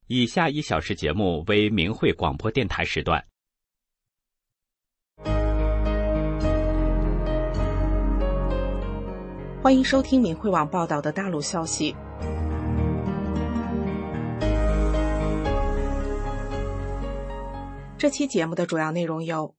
以下1小时节目为明慧广播电台时段。 欢迎收听明慧网报道的大陆消息。这期节目的主要内容有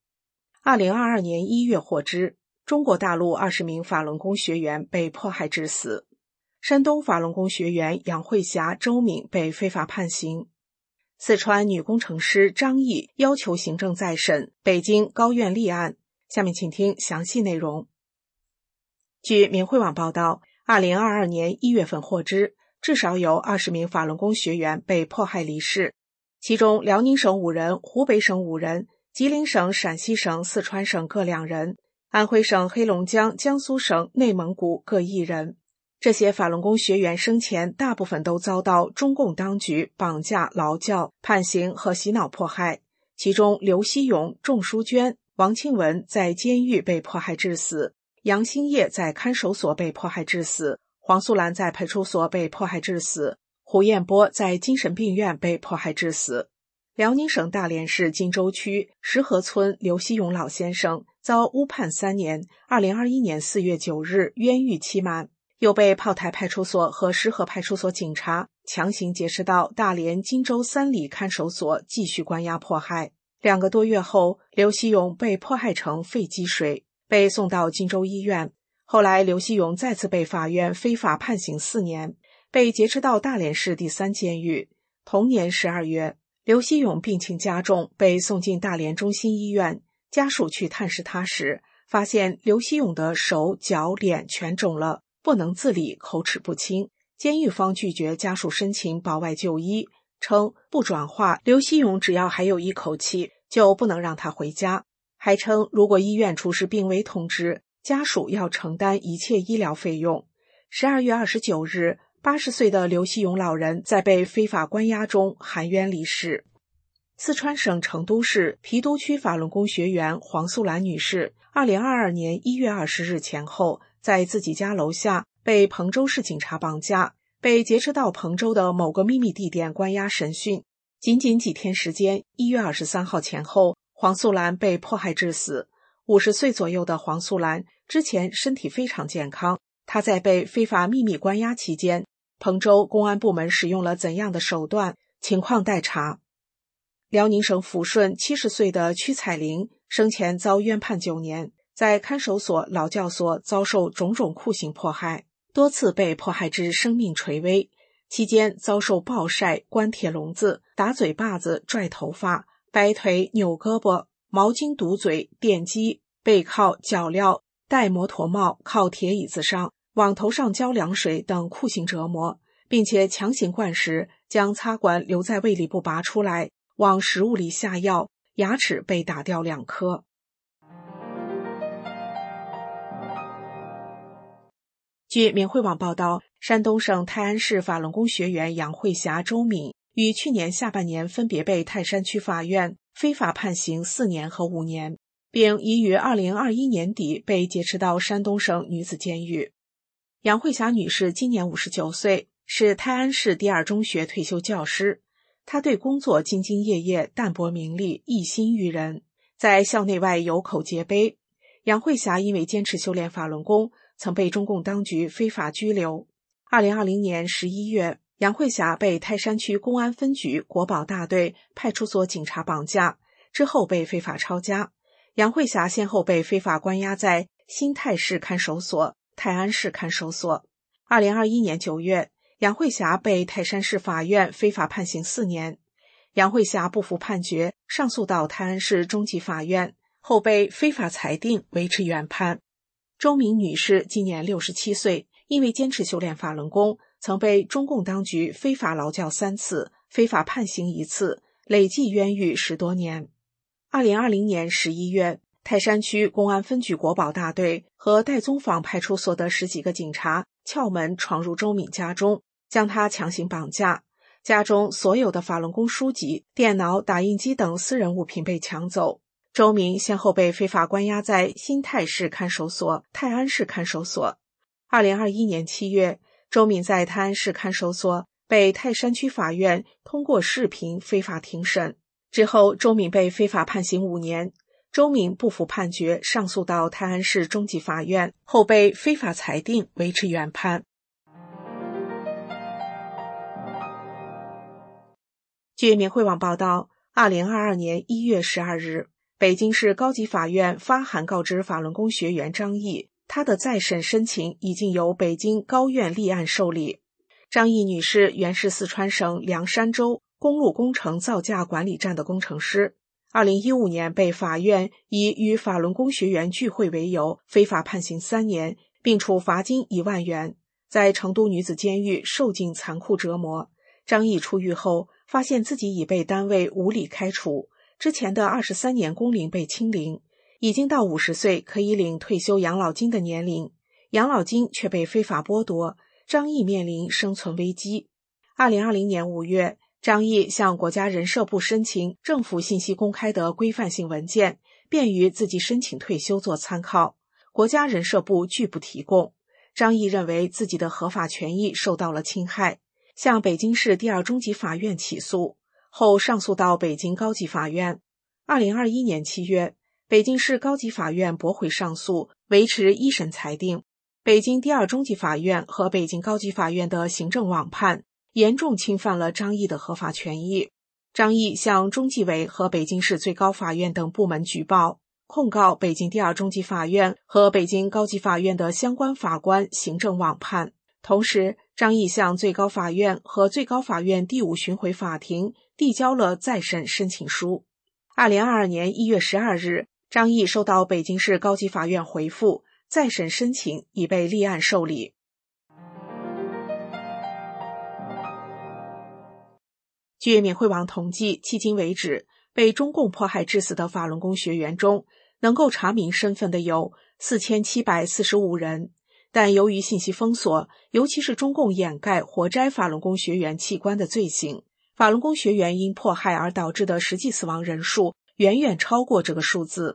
：2022年1月获知，中国大陆20名法轮功学员被迫害致死；山东法轮功学员杨慧霞、周敏被非法判刑；四川女工程师张毅要求行政再审，北京高院立案。下面请听详细内容。据明慧网报道，2022年1月份获知，至少有20名法轮功学员被迫害离世，其中辽宁省5人，湖北省5人，吉林省、陕西省、四川省各2人，安徽省、黑龙江、江苏省、内蒙古各1人。这些法轮功学员生前大部分都遭到中共当局绑架、劳教、判刑和洗脑迫害，其中刘希勇、仲淑娟、王庆文在监狱被迫害致死，杨兴业在看守所被迫害致死，黄素兰在派出所被迫害致死，胡彦波在精神病院被迫害致死。辽宁省大连市金州区石河村刘希勇老先生遭误判3年，2021年4月9日冤狱期满，又被炮台派出所和石河派出所警察强行劫持到大连金州3里看守所继续关押迫害。2个多月后，刘希勇被迫害成肺积水，被送到金州医院。后来刘希勇再次被法院非法判刑4年，被劫持到大连市第3监狱。同年12月，刘希勇病情加重，被送进大连中心医院。家属去探视他时，发现刘希勇的手、脚、脸全肿了，不能自理，口齿不清。监狱方拒绝家属申请保外就医，称不转化刘希勇只要还有一口气，就不能让他回家，还称如果医院出示病危通知，家属要承担一切医疗费用。12月29日，80岁的刘希勇老人在被非法关押中含冤离世。四川省成都市郫都区法轮功学员黄素兰女士2022年1月20日前后，在自己家楼下被彭州市警察绑架，被劫持到彭州的某个秘密地点关押审讯。仅仅几天时间，1月23号前后，黄素兰被迫害致死。50岁左右的黄素兰之前身体非常健康，她在被非法秘密关押期间，彭州公安部门使用了怎样的手段？情况待查。辽宁省抚顺70岁的屈彩玲生前遭冤判9年，在看守所、劳教所遭受种种酷刑迫害，多次被迫害至生命垂危，期间遭受暴晒、关铁笼子、打嘴巴子、拽头发、掰腿、扭胳膊、毛巾堵嘴、电击、背靠、脚镣、戴摩托帽、靠铁椅子上、往头上浇凉水等酷刑折磨，并且强行灌食，将插管留在胃里不拔出来，往食物里下药，牙齿被打掉2颗。据明慧网报道，山东省泰安市法轮功学员杨慧霞、周敏于去年下半年分别被泰山区法院非法判刑4年和5年，并已于2021年底被劫持到山东省女子监狱。杨慧霞女士今年59岁，是泰安市第2中学退休教师。她对工作兢兢业业，淡泊名利，一心育人，在校内外有口皆碑。杨慧霞因为坚持修炼法轮功，曾被中共当局非法拘留。2020年11月，杨慧霞被泰山区公安分局国保大队派出所警察绑架，之后被非法抄家。杨慧霞先后被非法关押在新泰市看守所、泰安市看守所。2021年9月，杨慧霞被泰山市法院非法判刑4年。杨慧霞不服判决，上诉到泰安市中级法院，后被非法裁定维持原判。周敏女士今年67岁，因为坚持修炼法轮功，曾被中共当局非法劳教3次，非法判刑1次，累计冤狱10多年。2020年11月，泰山区公安分局国保大队和戴宗坊派出所的10几个警察撬门闯入周敏家中，将她强行绑架，家中所有的法轮功书籍、电脑、打印机等私人物品被抢走。周敏先后被非法关押在新泰市看守所、泰安市看守所。2021年7月，周敏在泰安市看守所被泰山区法院通过视频非法庭审。之后，周敏被非法判刑5年。周敏不服判决，上诉到泰安市中级法院，后被非法裁定维持原判。据明慧网报道，2022年1月12日，北京市高级法院发函告知法轮功学员张毅，他的再审申请已经由北京高院立案受理。张毅女士原是四川省凉山州公路工程造价管理站的工程师，2015年被法院以与法轮功学员聚会为由非法判刑3年，并处罚金1万元，在成都女子监狱受尽残酷折磨。张毅出狱后发现自己已被单位无理开除，之前的23年工龄被清零，已经到50岁可以领退休养老金的年龄，养老金却被非法剥夺，张毅面临生存危机。2020年5月，张毅向国家人社部申请政府信息公开的规范性文件，便于自己申请退休做参考。国家人社部拒不提供，张毅认为自己的合法权益受到了侵害，向北京市第2中级法院起诉，后上诉到北京高级法院。2021年7月，北京市高级法院驳回上诉，维持一审裁定。北京第2中级法院和北京高级法院的行政网判严重侵犯了张毅的合法权益。张毅向中纪委和北京市最高法院等部门举报，控告北京第2中级法院和北京高级法院的相关法官行政网判。同时，张毅向最高法院和最高法院第5巡回法庭递交了再审申请书。2022年1月12日，张毅收到北京市高级法院回复，再审申请已被立案受理。据缅慧网统计，迄今为止，被中共迫害致死的法轮功学员中，能够查明身份的有4745人。但由于信息封锁，尤其是中共掩盖活摘法轮功学员器官的罪行，法轮功学员因迫害而导致的实际死亡人数远远超过这个数字。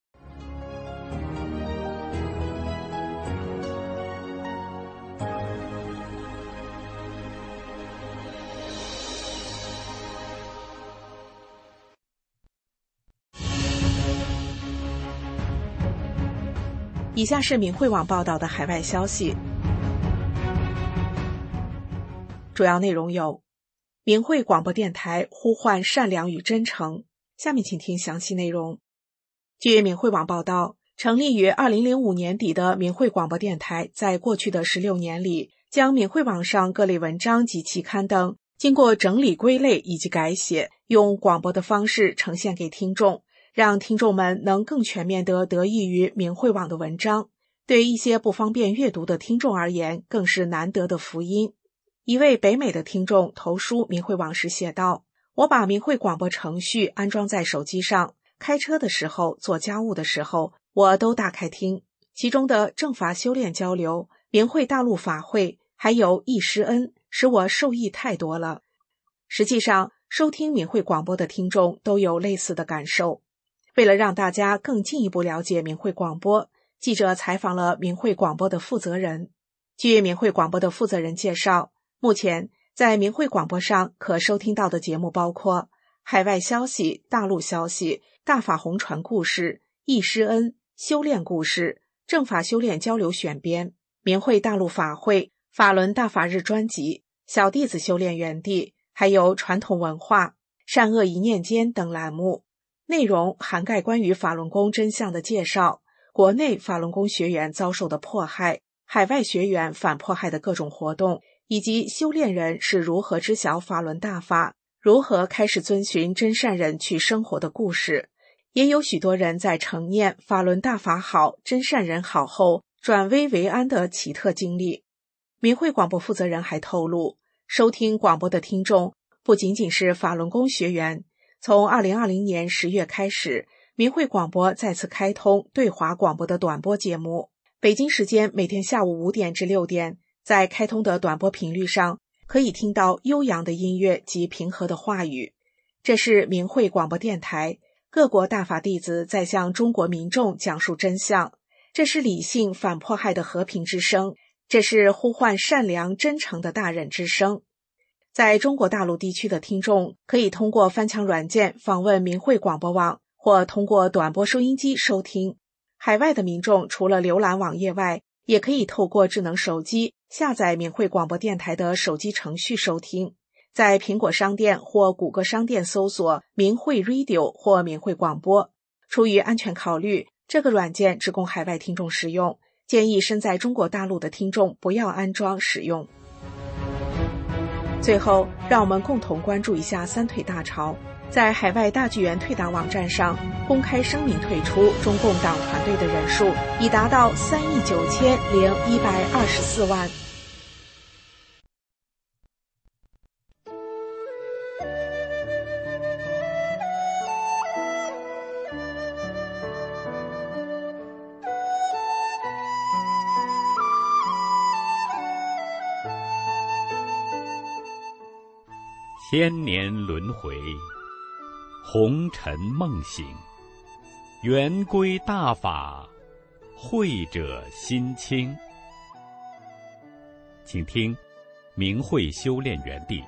以下是明慧网报道的海外消息，主要内容有：明慧广播电台呼唤善良与真诚。下面请听详细内容。据明慧网报道，成立于2005年底的明慧广播电台，在过去的16年里，将明慧网上各类文章及期刊等经过整理归类以及改写，用广播的方式呈现给听众，让听众们能更全面地得益于明慧网的文章，对一些不方便阅读的听众而言，更是难得的福音。一位北美的听众投书明慧网时写道：我把明慧广播程序安装在手机上，开车的时候、做家务的时候，我都打开听。其中的正法修炼交流、明慧大陆法会，还有易师恩，使我受益太多了。实际上，收听明慧广播的听众都有类似的感受。为了让大家更进一步了解明慧广播，记者采访了明慧广播的负责人。据明慧广播的负责人介绍，目前在明慧广播上可收听到的节目包括海外消息、大陆消息、大法红传故事、易师恩、修炼故事、正法修炼交流选编、明慧大陆法会、法轮大法日专辑、小弟子修炼园地，还有传统文化、善恶一念间等栏目。内容涵盖关于法轮功真相的介绍，国内法轮功学员遭受的迫害，海外学员反迫害的各种活动，以及修炼人是如何知晓法轮大法，如何开始遵循真善人去生活的故事。也有许多人在承念法轮大法好、真善人好后转危为安的奇特经历。明慧广播负责人还透露，收听广播的听众不仅仅是法轮功学员，从2020年10月开始，明慧广播再次开通对华广播的短波节目。北京时间每天下午5点至6点，在开通的短波频率上，可以听到悠扬的音乐及平和的话语。这是明慧广播电台，各国大法弟子在向中国民众讲述真相。这是理性反迫害的和平之声，这是呼唤善良真诚的大忍之声。 在中国大陆地区的听众可以通过翻墙软件访问明慧广播网，或通过短波收音机收听。海外的民众除了浏览网页外，也可以透过智能手机下载明慧广播电台的手机程序收听。在苹果商店或谷歌商店搜索明慧 Radio 或明慧广播。出于安全考虑，这个软件只供海外听众使用，建议身在中国大陆的听众不要安装使用。最后，让我们共同关注一下三退大潮。在海外大剧院退党网站上公开声明退出中共党团队的人数已达到39124万。 千年轮回，红尘梦醒，圆规大法，慧者心清。请听明慧修炼园地。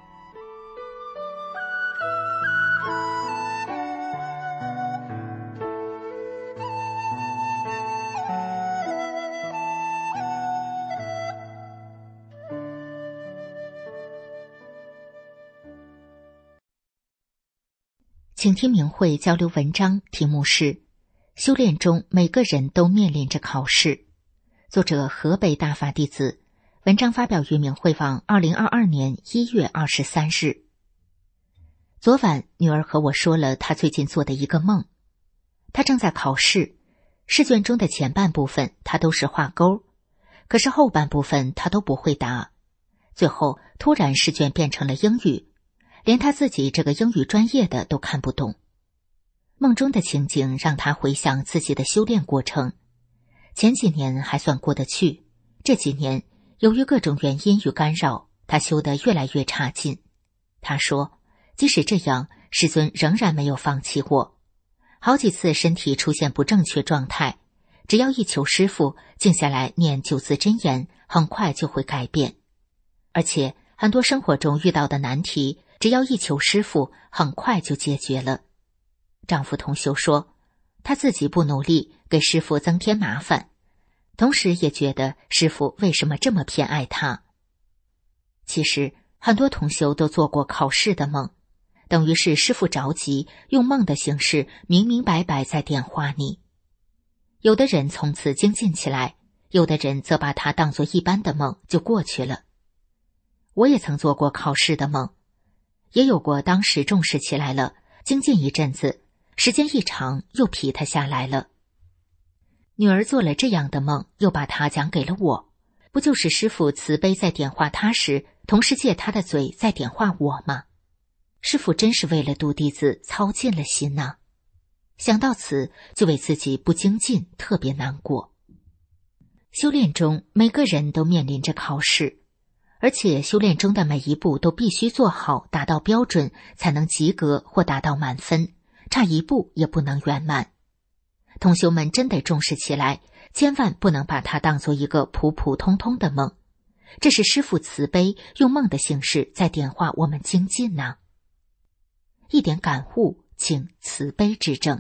请听明慧交流文章，题目是修炼中每个人都面临着考试，作者河北大法弟子，文章发表于明慧网2022年1月23日。昨晚女儿和我说了她最近做的一个梦，她正在考试，试卷中的前半部分她都是画勾，可是后半部分她都不会答，最后突然试卷变成了英语，连他自己这个英语专业的都看不懂。梦中的情景让他回想自己的修炼过程，前几年还算过得去，这几年由于各种原因与干扰，他修得越来越差劲。他说，即使这样，师尊仍然没有放弃我，好几次身体出现不正确状态，只要一求师父静下来念9字真言，很快就会改变。而且很多生活中遇到的难题，只要一求师父，很快就解决了。丈夫同修说，他自己不努力，给师父增添麻烦，同时也觉得师父为什么这么偏爱他。其实很多同修都做过考试的梦，等于是师父着急，用梦的形式明明白白在点化你。有的人从此精进起来，有的人则把它当作一般的梦就过去了。我也曾做过考试的梦，也有过当时重视起来了，精进一阵子，时间一长又劈它下来了。女儿做了这样的梦，又把它讲给了我，不就是师父慈悲在点化他时，同时借他的嘴在点化我吗？师父真是为了度弟子操尽了心啊。想到此，就为自己不精进特别难过。修炼中每个人都面临着考试，而且修炼中的每一步都必须做好，达到标准才能及格或达到满分，差一步也不能圆满。同修们真得重视起来，千万不能把它当作一个普普通通的梦，这是师父慈悲用梦的形式在点化我们精进啊。一点感悟，请慈悲指正。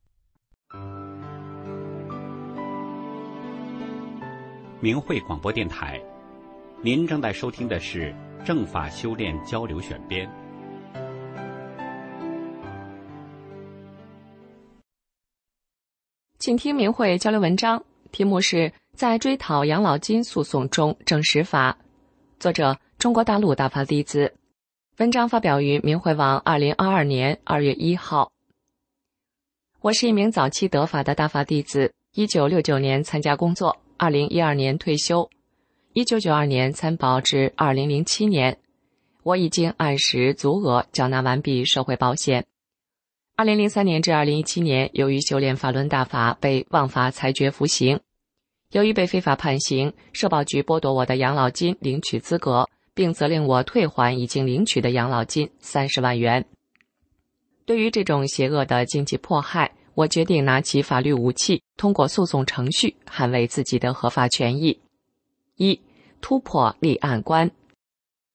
明慧广播电台，您正在收听的是正法修炼交流选编。 请听明慧交流文章，题目是在追讨养老金诉讼中证实法，作者中国大陆大法弟子，文章发表于明慧网2022年2月1号。我是一名早期得法的大法弟子，1969年参加工作，2012年退休，1992年参保至2007年，我已经按时足额缴纳完毕社会保险。2003年至2017年，由于修炼法轮大法被枉法裁决服刑，由于被非法判刑，社保局剥夺我的养老金领取资格，并责令我退还已经领取的养老金30万元。对于这种邪恶的经济迫害，我决定拿起法律武器，通过诉讼程序捍卫自己的合法权益。1. 突破立案关。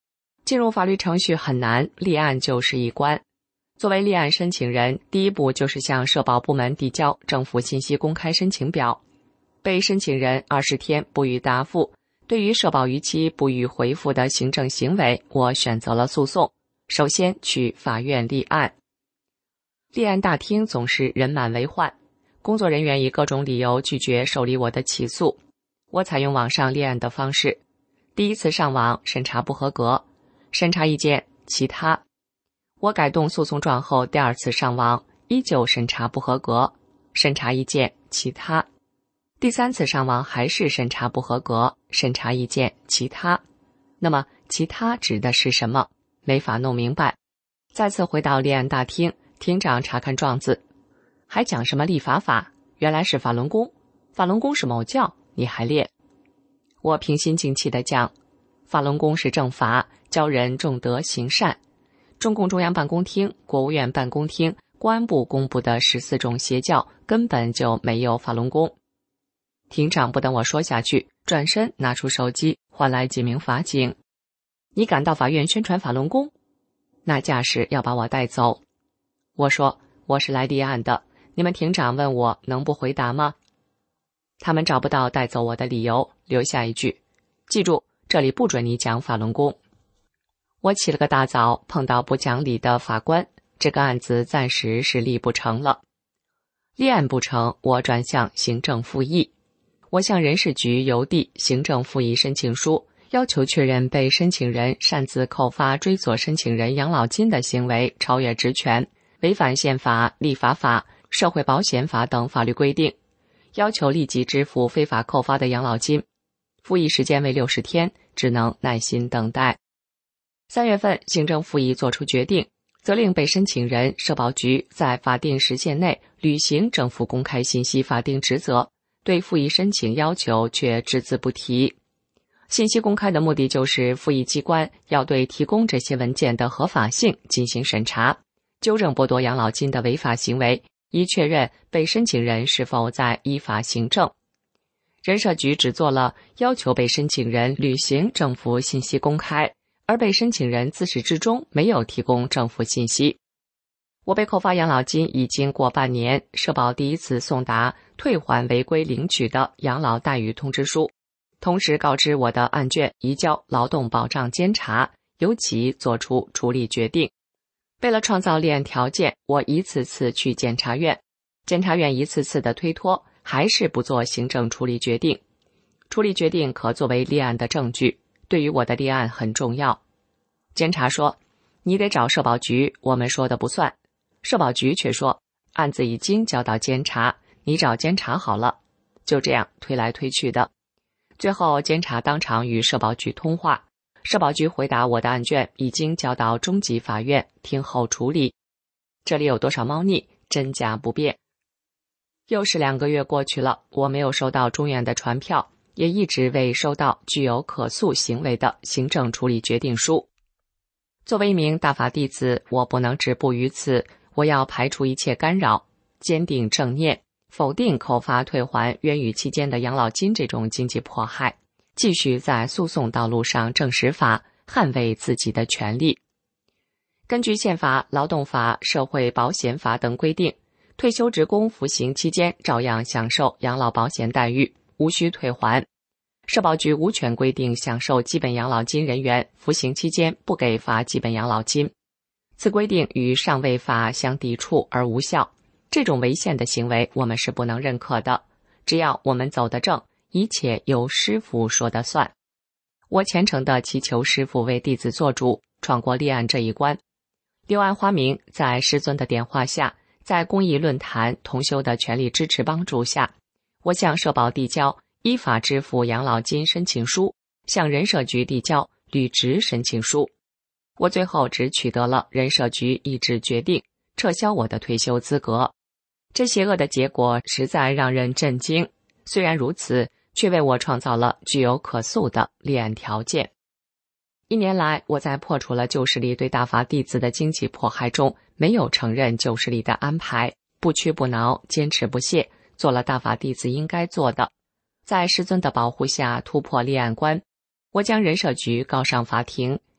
进入法律程序很难，立案就是一关。作为立案申请人，第一步就是向社保部门递交政府信息公开申请表。被申请人20天不予答复，对于社保逾期不予回复的行政行为，我选择了诉讼。首先去法院立案。立案大厅总是人满为患，工作人员以各种理由拒绝受理我的起诉。我采用网上立案的方式，第一次上网审查不合格，审查意见其他。我改动诉讼状后，第二次上网依旧审查不合格，审查意见其他。第三次上网还是审查不合格，审查意见其他。那么其他指的是什么？没法弄明白。再次回到立案大厅，庭长查看状字，还讲什么立法法，原来是法轮功，法轮功是某教，你还练。我平心静气地讲，法轮功是正法，教人重德行善。中共中央办公厅、国务院办公厅、公安部公布的14种邪教根本就没有法轮功。庭长不等我说下去，转身拿出手机，唤来几名法警。你敢到法院宣传法轮功？那架势要把我带走。我说我是来立案的，你们庭长问我能不回答吗？他们找不到带走我的理由，留下一句，记住，这里不准你讲法轮功。我起了个大早，碰到不讲理的法官，这个案子暂时是立不成了。立案不成，我转向行政复议。我向人事局邮递行政复议申请书，要求确认被申请人擅自扣发追索申请人养老金的行为超越职权，违反宪法、立法法、社会保险法等法律规定，要求立即支付非法扣发的养老金。复议时间为60天，只能耐心等待。3月份，行政复议作出决定，责令被申请人社保局在法定时限内履行政府公开信息法定职责，对复议申请要求却只字不提。信息公开的目的就是复议机关要对提供这些文件的合法性进行审查，纠正剥夺养老金的违法行为，以确认被申请人是否在依法行政。人社局只做了要求被申请人履行政府信息公开，而被申请人自始至终没有提供政府信息。我被扣发养老金已经过半年，社保第一次送达退还违规领取的养老待遇通知书，同时告知我的案卷移交劳动保障监察，由其作出处理决定。为了创造立案条件，我一次次去检察院，检察院一次次的推脱，还是不做行政处理决定。处理决定可作为立案的证据，对于我的立案很重要。监察说，你得找社保局，我们说的不算。社保局却说，案子已经交到监察，你找监察好了。就这样推来推去的。最后监察当场与社保局通话，社保局回答我的案卷已经交到中级法院听候处理。这里有多少猫腻，真假不辨。又是2个月过去了，我没有收到中院的传票，也一直未收到具有可诉行为的行政处理决定书。作为一名大法弟子，我不能止步于此，我要排除一切干扰，坚定正念，否定扣发退还冤狱期间的养老金这种经济迫害，继续在诉讼道路上正实法，捍卫自己的权利。根据宪法、劳动法、社会保险法等规定，退休职工服刑期间照样享受养老保险待遇，无需退还。社保局无权规定享受基本养老金人员服刑期间不给发基本养老金，此规定与上位法相抵触而无效。这种违宪的行为我们是不能认可的，只要我们走得正，一切由师父说的算。我虔诚地祈求师父为弟子做主，闯过立案这一关。柳暗花明，在师尊的点化下，在公益论坛同修的全力支持帮助下，我向社保递交依法支付养老金申请书，向人社局递交履职申请书。我最后只取得了人社局一致决定，撤销我的退休资格。这邪恶的结果实在让人震惊，虽然如此，却为我创造了具有可诉的立案条件。1年来，我在破除了旧势力对大法弟子的经济迫害中，没有承认旧势力的安排，不屈不挠，坚持不懈，做了大法弟子应该做的。在师尊的保护下突破立案关，我将人社局告上法庭，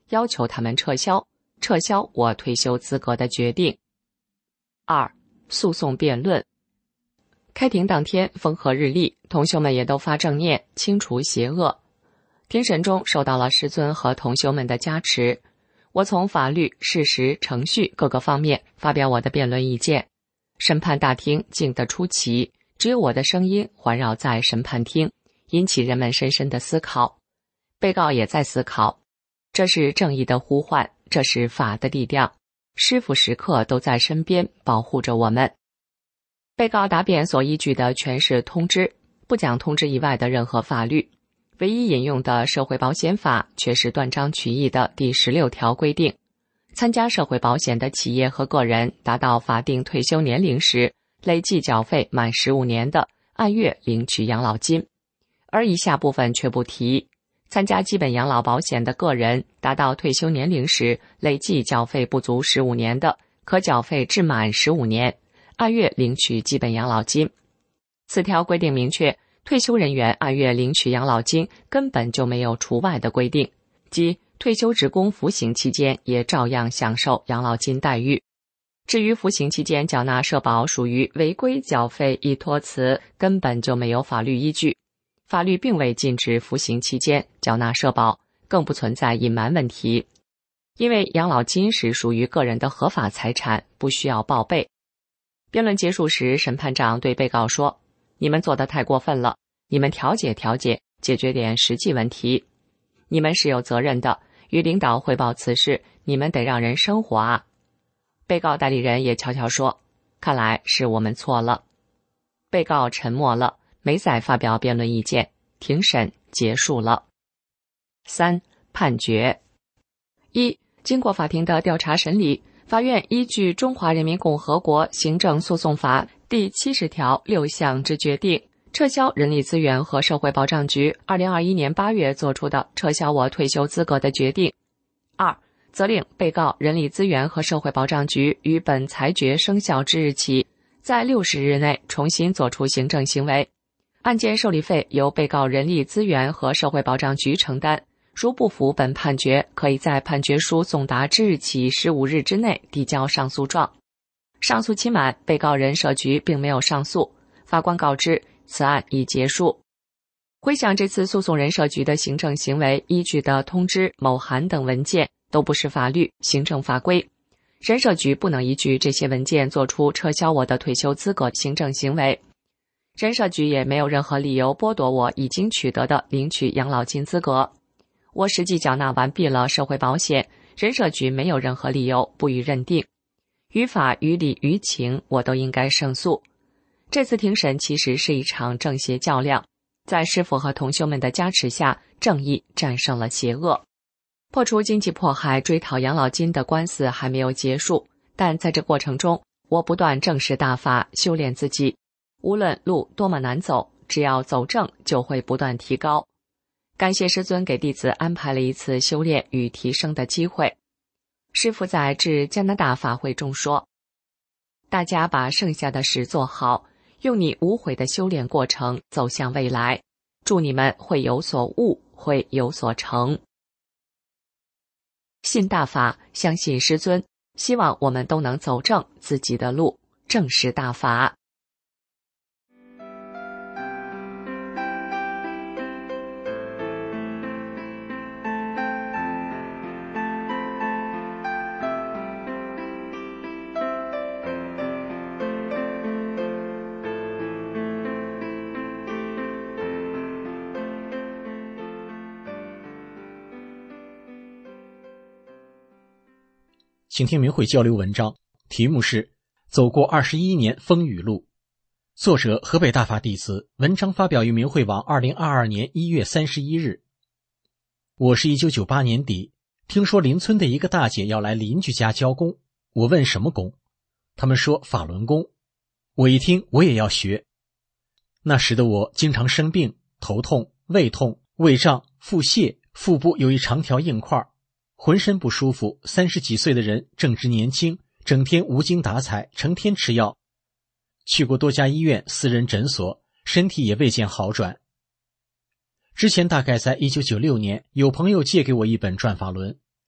要求他们撤销我退休资格的决定。2. 诉讼辩论。开庭当天风和日丽，同修们也都发正念，清除邪恶。庭审中受到了师尊和同修们的加持，我从法律、事实、程序各个方面发表我的辩论意见。审判大厅静得出奇，只有我的声音环绕在审判厅，引起人们深深的思考。被告也在思考，这是正义的呼唤，这是法的力量，师父时刻都在身边保护着我们。被告答辩所依据的全是通知，不讲通知以外的任何法律，唯一引用的社会保险法却是断章取义的第16条规定，参加社会保险的企业和个人达到法定退休年龄时，累计缴费满15年的，按月领取养老金。而以下部分却不提，参加基本养老保险的个人达到退休年龄时，累计缴费不足15年的，可缴费至满15年，按月领取基本养老金。此条规定明确，退休人员按月领取养老金根本就没有除外的规定，即退休职工服刑期间也照样享受养老金待遇。至于服刑期间缴纳社保属于违规缴费一托词，根本就没有法律依据。法律并未禁止服刑期间缴纳社保，更不存在隐瞒问题。因为养老金是属于个人的合法财产，不需要报备。辩论结束时，审判长对被告说：“你们做得太过分了，你们调解调解，解决点实际问题。你们是有责任的，与领导汇报此事，你们得让人生活啊。”被告代理人也悄悄说：“看来是我们错了。”被告沉默了，没再发表辩论意见，庭审结束了。3. 判决。1. 经过法庭的调查审理，法院依据《中华人民共和国行政诉讼法》第70条6项之决定，撤销人力资源和社会保障局2021年8月作出的撤销我退休资格的决定。2. 责令被告人力资源和社会保障局于本裁决生效之日起，在60日内重新作出行政行为，案件受理费由被告人力资源和社会保障局承担。如不服本判决，可以在判决书送达之日起15日之内递交上诉状。上诉期满，被告人社局并没有上诉，法官告知此案已结束。回想这次诉讼人社局的行政行为依据的通知、某函等文件都不是法律、行政法规，人社局不能依据这些文件做出撤销我的退休资格行政行为。人社局也没有任何理由剥夺我已经取得的领取养老金资格。我实际缴纳完毕了社会保险，人社局没有任何理由不予认定。于法于理于情，我都应该胜诉。这次庭审其实是一场正邪较量，在师父和同修们的加持下，正义战胜了邪恶。破除经济迫害、追讨养老金的官司还没有结束，但在这过程中，我不断正视大法，修炼自己。无论路多么难走，只要走正，就会不断提高。感谢师尊给弟子安排了一次修炼与提升的机会。师父在致加拿大法会中说：“大家把剩下的事做好，用你无悔的修炼过程走向未来。祝你们会有所悟，会有所成。”信大法，相信师尊，希望我们都能走正自己的路，正视大法。 请听明慧交流文章，题目是《走过21年风雨路》，作者河北大法弟子，文章发表于明慧网2022年1月31日。我是1998年底听说邻村的一个大姐要来邻居家交功，我问什么功，他们说法轮功。我一听我也要学。那时的我经常生病，头痛、胃痛、胃胀、腹泻，腹部有一长条硬块，浑身不舒服。30几岁的人正值年轻，整天无精打采，成天吃药。去过多家医院、私人诊所，身体也未见好转。之前大概在1996年，有朋友借给我一本转法轮，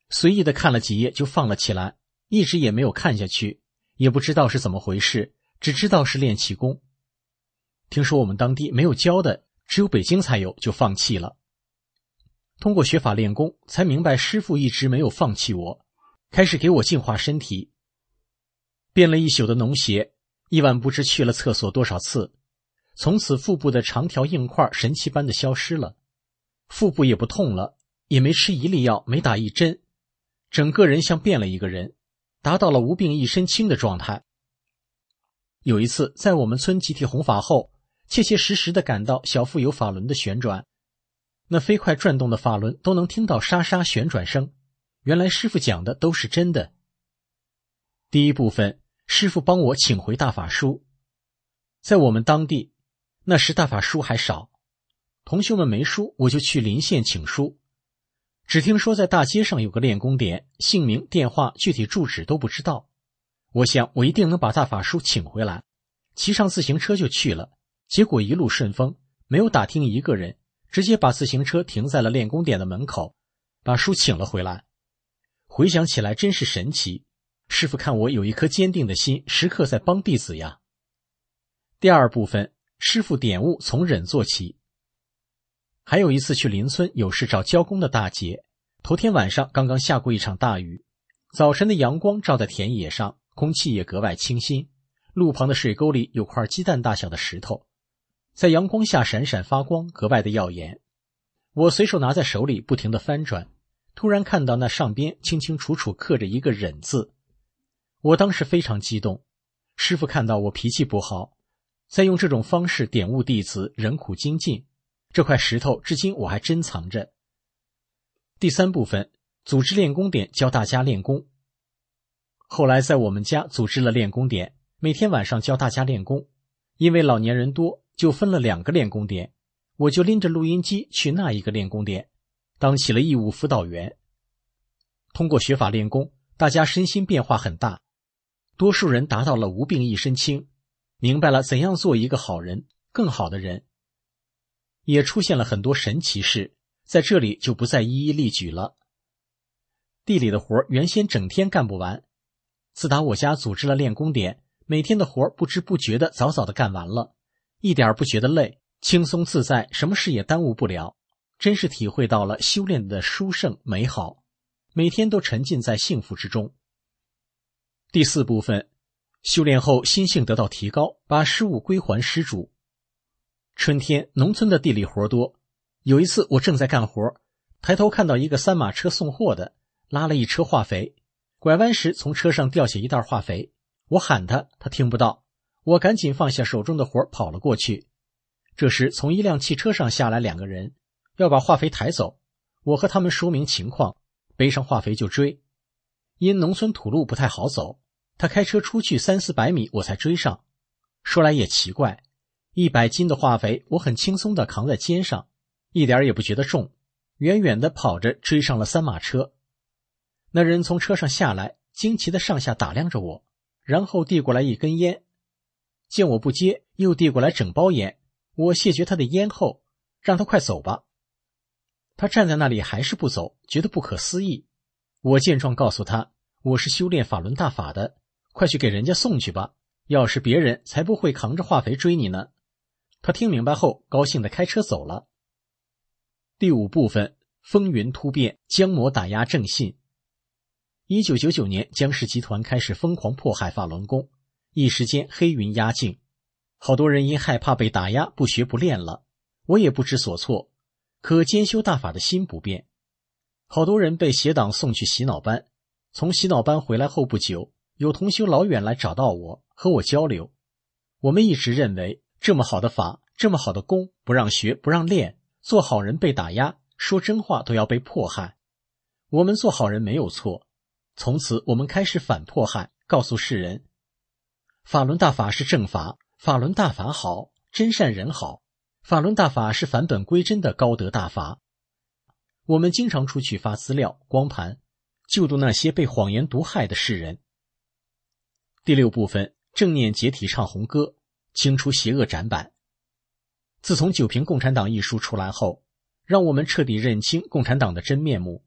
随意的看了几页就放了起来，一直也没有看下去，也不知道是怎么回事，只知道是练气功。听说我们当地没有教的，只有北京才有，就放弃了。通过学法练功，才明白师父一直没有放弃我，开始给我净化身体。变了一宿的脓血，一晚不知去了厕所多少次，从此腹部的长条硬块神奇般的消失了，腹部也不痛了，也没吃一粒药，没打一针，整个人像变了一个人，达到了无病一身轻的状态。有一次在我们村集体弘法后，切切实实地感到小腹有法轮的旋转，那飞快转动的法轮都能听到沙沙旋转声，原来师父讲的都是真的。第一部分，师父帮我请回大法书。在我们当地，那时大法书还少，同学们没书，我就去邻县请书。只听说在大街上有个练功点，姓名、电话、具体住址都不知道。我想我一定能把大法书请回来，骑上自行车就去了。结果一路顺风，没有打听一个人，直接把自行车停在了练功点的门口，把书请了回来。回想起来真是神奇，师父看我有一颗坚定的心，时刻在帮弟子呀。第二部分，师父点悟从忍做起。还有一次去邻村有事找教工的大姐，头天晚上刚刚下过一场大雨，早晨的阳光照在田野上，空气也格外清新，路旁的水沟里有块鸡蛋大小的石头，在阳光下闪闪发光，格外的耀眼。我随手拿在手里不停地翻转，突然看到那上边清清楚楚刻着一个忍字。我当时非常激动，师父看到我脾气不好，再用这种方式点悟弟子忍苦精进，这块石头至今我还珍藏着。第三部分，组织练功点教大家练功。后来在我们家组织了练功点，每天晚上教大家练功，因为老年人多，就分了2个练功点，我就拎着录音机去那一个练功点，当起了义务辅导员。通过学法练功，大家身心变化很大，多数人达到了无病一身轻，明白了怎样做一个好人，更好的人。也出现了很多神奇事，在这里就不再一一例举了。地里的活原先整天干不完，自打我家组织了练功点，每天的活不知不觉的早早的干完了，一点不觉得累，轻松自在，什么事也耽误不了，真是体会到了修炼的殊胜美好，每天都沉浸在幸福之中。第四部分，修炼后心性得到提高，把失误归还失主。春天农村的地里活多，有一次我正在干活，抬头看到一个3马车送货的拉了一车化肥，拐弯时从车上掉下一袋化肥，我喊他，他听不到，我赶紧放下手中的活跑了过去。这时从一辆汽车上下来2个人，要把化肥抬走，我和他们说明情况，背上化肥就追。因农村土路不太好走，他开车出去300-400米我才追上。说来也奇怪，100斤的化肥我很轻松地扛在肩上，一点也不觉得重，远远地跑着追上了3马车。那人从车上下来，惊奇地上下打量着我，然后递过来一根烟，见我不接，又递过来整包烟，我谢绝他的烟后，让他快走吧。他站在那里还是不走，觉得不可思议。我见状告诉他，我是修炼法轮大法的，快去给人家送去吧，要是别人才不会扛着化肥追你呢。他听明白后高兴地开车走了。第5部分，风云突变，江魔打压正信。1999年江氏集团开始疯狂迫害法轮功，一时间黑云压境，好多人因害怕被打压不学不练了，我也不知所措，可兼修大法的心不变。好多人被邪党送去洗脑班，从洗脑班回来后不久，有同修老远来找到我，和我交流。我们一直认为这么好的法，这么好的功，不让学不让练，做好人被打压，说真话都要被迫害。我们做好人没有错，从此我们开始反迫害，告诉世人，法轮大法是正法，法轮大法好，真善人好，法轮大法是返本归真的高德大法。我们经常出去发资料光盘，救度那些被谎言毒害的世人。第6部分，正念解体唱红歌，清除邪恶斩板。自从《九评共产党》一书出来后，让我们彻底认清共产党的真面目。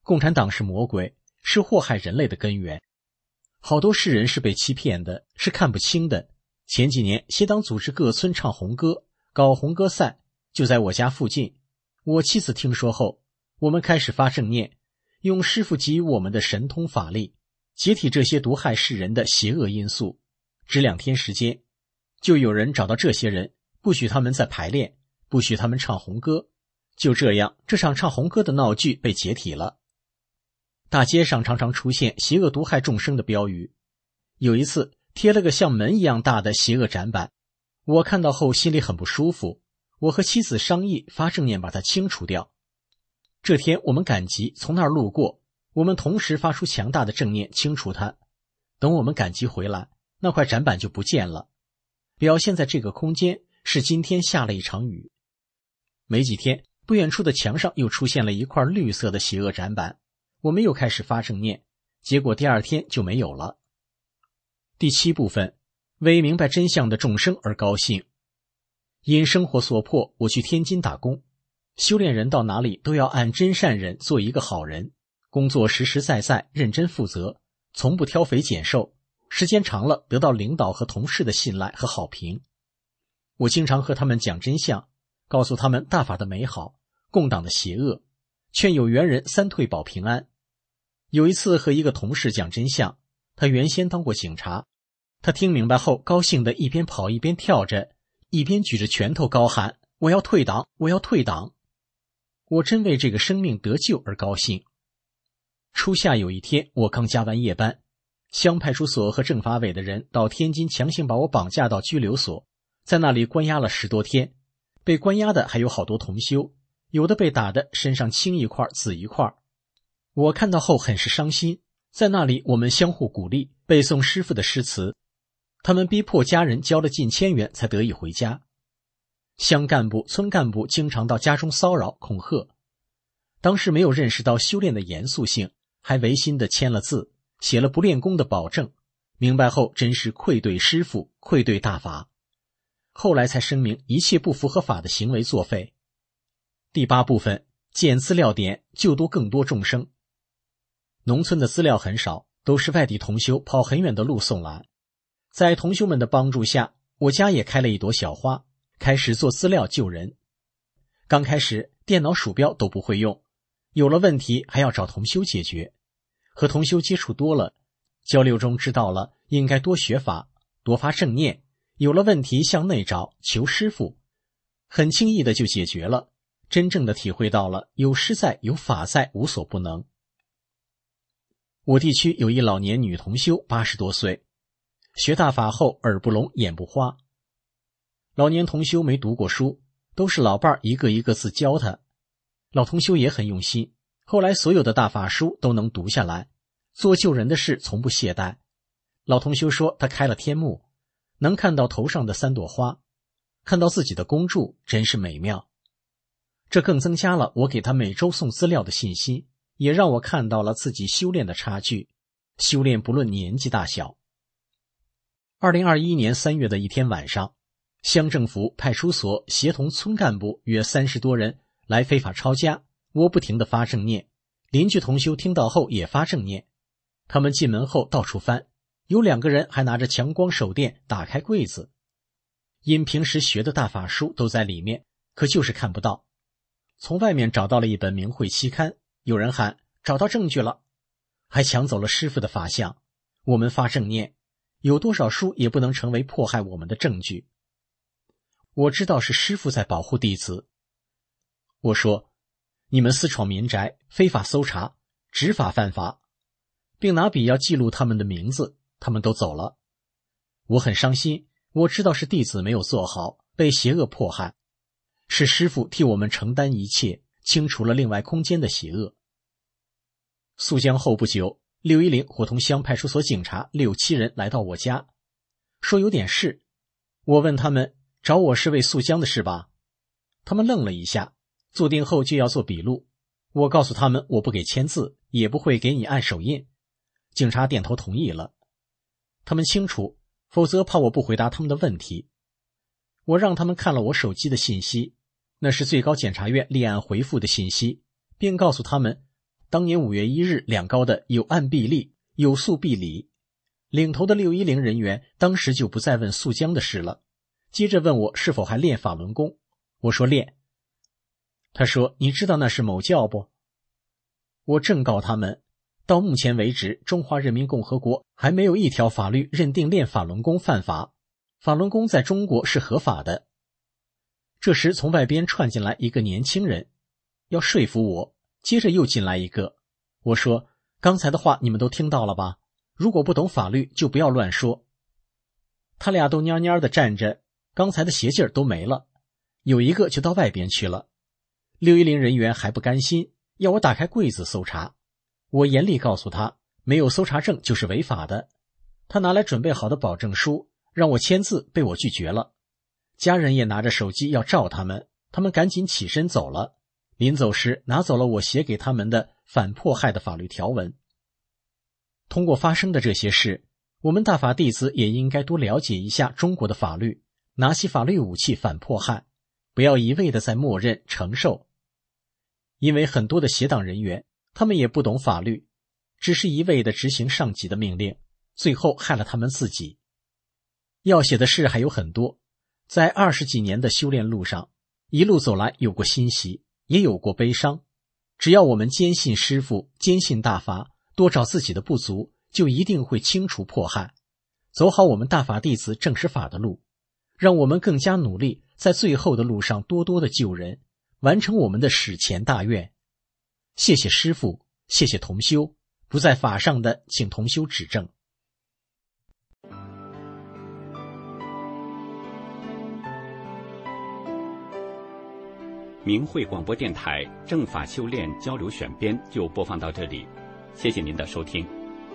共产党是魔鬼，是祸害人类的根源。好多世人是被欺骗的，是看不清的。前几年协党组织各村唱红歌，搞红歌赛，就在我家附近。我妻子听说后，我们开始发正念，用师父给予我们的神通法力，解体这些毒害世人的邪恶因素。只2天时间，就有人找到这些人，不许他们再排练，不许他们唱红歌。就这样，这场唱红歌的闹剧被解体了。大街上常常出现邪恶毒害众生的标语，有一次贴了个像门一样大的邪恶展板，我看到后心里很不舒服，我和妻子商议发正念把它清除掉。这天我们赶集从那儿路过，我们同时发出强大的正念清除它。等我们赶集回来，那块展板就不见了。表现在这个空间是今天下了一场雨。没几天，不远处的墙上又出现了一块绿色的邪恶展板，我们又开始发正念，结果第2天就没有了。第7部分，为明白真相的众生而高兴。因生活所迫，我去天津打工。修炼人到哪里都要按真善忍做一个好人，工作实实在在，认真负责，从不挑肥拣瘦，时间长了得到领导和同事的信赖和好评。我经常和他们讲真相，告诉他们大法的美好，共党的邪恶，劝有缘人3退保平安。有一次和一个同事讲真相，他原先当过警察，他听明白后高兴地一边跑一边跳着，一边举着拳头高喊：我要退党，我要退党。我真为这个生命得救而高兴。初夏有一天，我刚加完夜班，乡派出所和政法委的人到天津强行把我绑架到拘留所，在那里关押了10多天。被关押的还有好多同修，有的被打得身上青一块紫一块。我看到后很是伤心，在那里我们相互鼓励，背诵师父的诗词。他们逼迫家人交了近1000元才得以回家。乡干部、村干部经常到家中骚扰、恐吓。当时没有认识到修炼的严肃性，还违心地签了字，写了不练功的保证。明白后真是愧对师父，愧对大法。后来才声明一切不符合法的行为作废。第8部分，建资料点，救度更多众生。农村的资料很少，都是外地同修跑很远的路送来。在同修们的帮助下，我家也开了一朵小花，开始做资料救人。刚开始电脑鼠标都不会用，有了问题还要找同修解决。和同修接触多了，交流中知道了应该多学法，多发正念，有了问题向内找，求师父，很轻易的就解决了，真正的体会到了有师在，有法在，无所不能。我地区有一老年女同修80多岁，学大法后耳不聋眼不花。老年同修没读过书，都是老伴儿一个一个字教他。老同修也很用心，后来所有的大法书都能读下来，做救人的事从不懈怠。老同修说他开了天目，能看到头上的3朵花，看到自己的恭祝，真是美妙。这更增加了我给他每周送资料的信心，也让我看到了自己修炼的差距。修炼不论年纪大小。2021年3月的一天晚上，乡政府派出所协同村干部约30多人来非法抄家，我不停地发正念，邻居同修听到后也发正念。他们进门后到处翻，有2个人还拿着强光手电打开柜子。因平时学的大法书都在里面，可就是看不到。从外面找到了一本明慧期刊，有人喊找到证据了，还抢走了师父的法相。我们发正念，有多少书也不能成为迫害我们的证据。我知道是师父在保护弟子。我说，你们私闯民宅，非法搜查，执法犯法，并拿笔要记录他们的名字，他们都走了。我很伤心，我知道是弟子没有做好，被邪恶迫害，是师父替我们承担一切，清除了另外空间的邪恶。肃江后不久，610伙同乡派出所警察6、7人来到我家，说有点事。我问他们，找我是为肃江的事吧？他们愣了一下，坐定后就要做笔录。我告诉他们，我不给签字，也不会给你按手印。警察点头同意了。他们清楚，否则怕我不回答他们的问题。我让他们看了我手机的信息，那是最高检察院立案回复的信息，并告诉他们， 当年5月1日两高的有案必立，有诉必理。领头的610人员当时就不再问诉江的事了，接着问我是否还练法轮功。我说练。他说你知道那是某教不？我正告他们，到目前为止中华人民共和国还没有一条法律认定练法轮功犯法，法轮功在中国是合法的。这时从外边窜进来一个年轻人，要说服我，接着又进来一个。我说刚才的话你们都听到了吧？如果不懂法律就不要乱说。他俩都蔫蔫的站着，刚才的邪劲儿都没了，有一个就到外边去了。610人员还不甘心，要我打开柜子搜查。我严厉告诉他，没有搜查证就是违法的。他拿来准备好的保证书让我签字，被我拒绝了。家人也拿着手机要照他们赶紧起身走了。临走时拿走了我写给他们的反迫害的法律条文。通过发生的这些事，我们大法弟子也应该多了解一下中国的法律，拿起法律武器反迫害，不要一味的在默认承受。因为很多的邪党人员，他们也不懂法律，只是一味的执行上级的命令，最后害了他们自己。要写的事还有很多，在20几年的修炼路上，一路走来有过欣喜，也有过悲伤。只要我们坚信师父，坚信大法，多找自己的不足，就一定会清除迫害，走好我们大法弟子正实法的路，让我们更加努力，在最后的路上多多的救人，完成我们的史前大愿。谢谢师父，谢谢同修，不在法上的请同修指正。 明慧广播电台正法修炼交流选编就播放到这里，谢谢您的收听。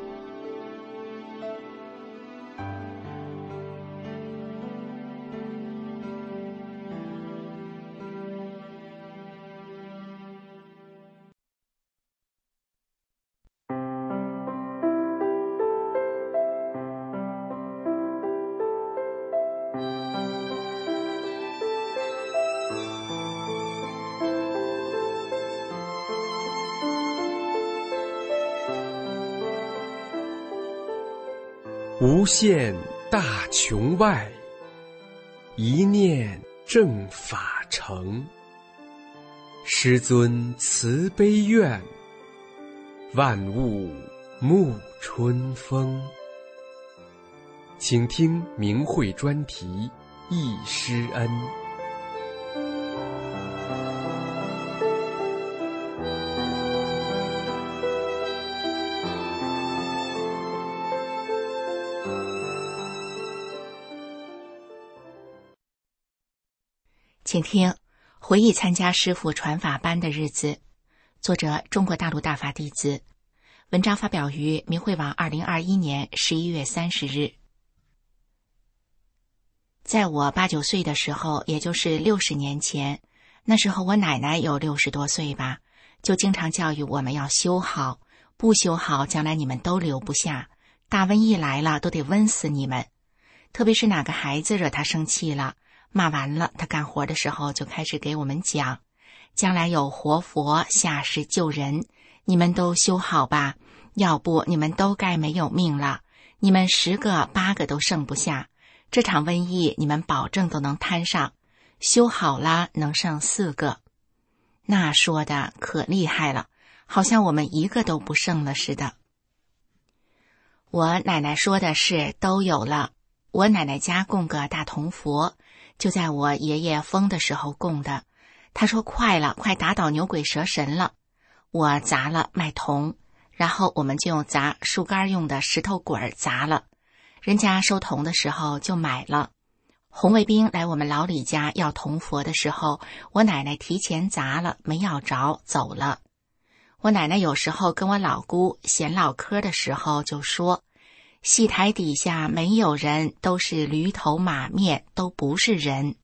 无限大穹外，一念正法成。师尊慈悲愿，万物沐春风。请听明慧专题忆师恩。 请听回忆参加师父传法班的日子，作者中国大陆大法弟子，文章发表于明慧网2021年11月30日。在我8、9岁的时候，也就是60年前，那时候我奶奶有60多岁吧，就经常教育我们要修好，不修好将来你们都留不下，大瘟疫来了都得瘟死你们。特别是哪个孩子惹他生气了，骂完了，他干活的时候就开始给我们讲，将来有活佛下世救人，你们都修好吧，要不你们都该没有命了，你们10个8个都剩不下，这场瘟疫你们保证都能摊上，修好了能剩4个。那说的可厉害了，好像我们一个都不剩了似的。我奶奶说的是都有了，我奶奶家供个大铜佛，就在我爷爷疯的时候供的，他说快了，快打倒牛鬼蛇神了。我砸了卖铜，然后我们就用砸树干用的石头滚砸了。人家收铜的时候就买了。红卫兵来我们老李家要铜佛的时候，我奶奶提前砸了，没要着，走了。我奶奶有时候跟我老姑闲唠嗑的时候就说，戏台底下没有人，都是驴头马面，都不是人。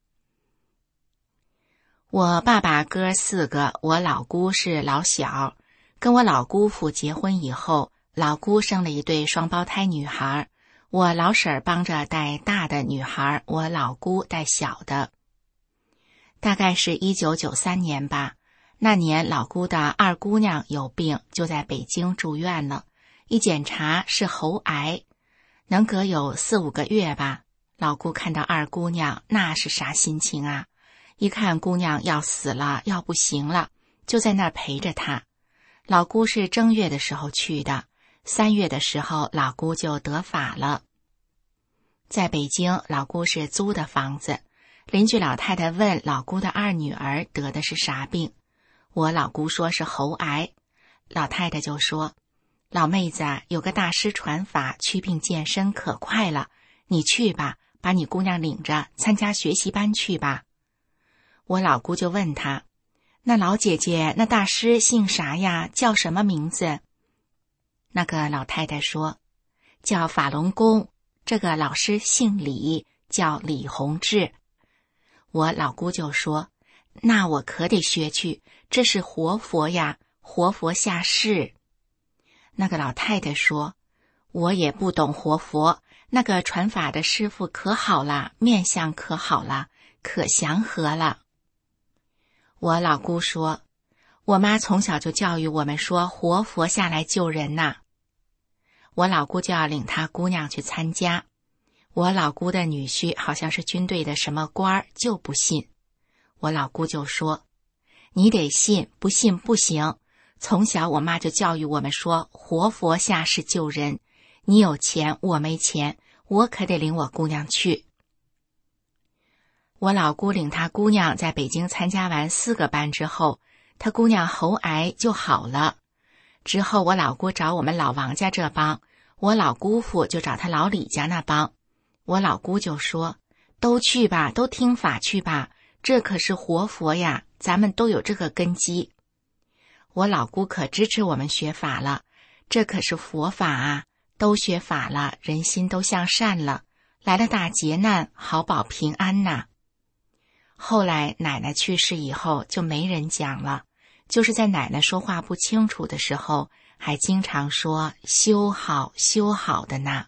我爸爸哥4个，我老姑是老小，跟我老姑父结婚以后，老姑生了一对双胞胎女孩，我老婶儿帮着带大的女孩，我老姑带小的。大概是1993年吧， 那年老姑的二姑娘有病，就在北京住院了，一检查是喉癌，能隔有4、5个月吧。老姑看到二姑娘，那是啥心情啊？一看姑娘要死了，要不行了，就在那儿陪着她。老姑是正月的时候去的，3月的时候老姑就得法了。在北京，老姑是租的房子，邻居老太太问老姑的二女儿得的是啥病，我老姑说是喉癌。老太太就说，老妹子啊，有个大师传法祛病健身可快了，你去吧，把你姑娘领着参加学习班去吧。我老姑就问她，那老姐姐，那大师姓啥呀？叫什么名字？那个老太太说，叫法轮功，这个老师姓李，叫李洪志。我老姑就说，那我可得学去，这是活佛呀，活佛下世。那个老太太说，我也不懂活佛，那个传法的师傅可好了，面相可好了，可祥和了。我老姑说，我妈从小就教育我们说活佛下来救人呐。我老姑就要领她姑娘去参加，我老姑的女婿好像是军队的什么官，就不信。我老姑就说，你得信，不信不行。从小我妈就教育我们说活佛下世救人，你有钱我没钱，我可得领我姑娘去。我老姑领她姑娘在北京参加完4个班之后，她姑娘喉癌就好了。之后我老姑找我们老王家这帮，我老姑父就找他老李家那帮。我老姑就说，都去吧，都听法去吧，这可是活佛呀，咱们都有这个根基。我老姑可支持我们学法了，这可是佛法啊，都学法了，人心都向善了，来了大劫难，好保平安呐。后来奶奶去世以后就没人讲了，就是在奶奶说话不清楚的时候，还经常说修好修好的呢。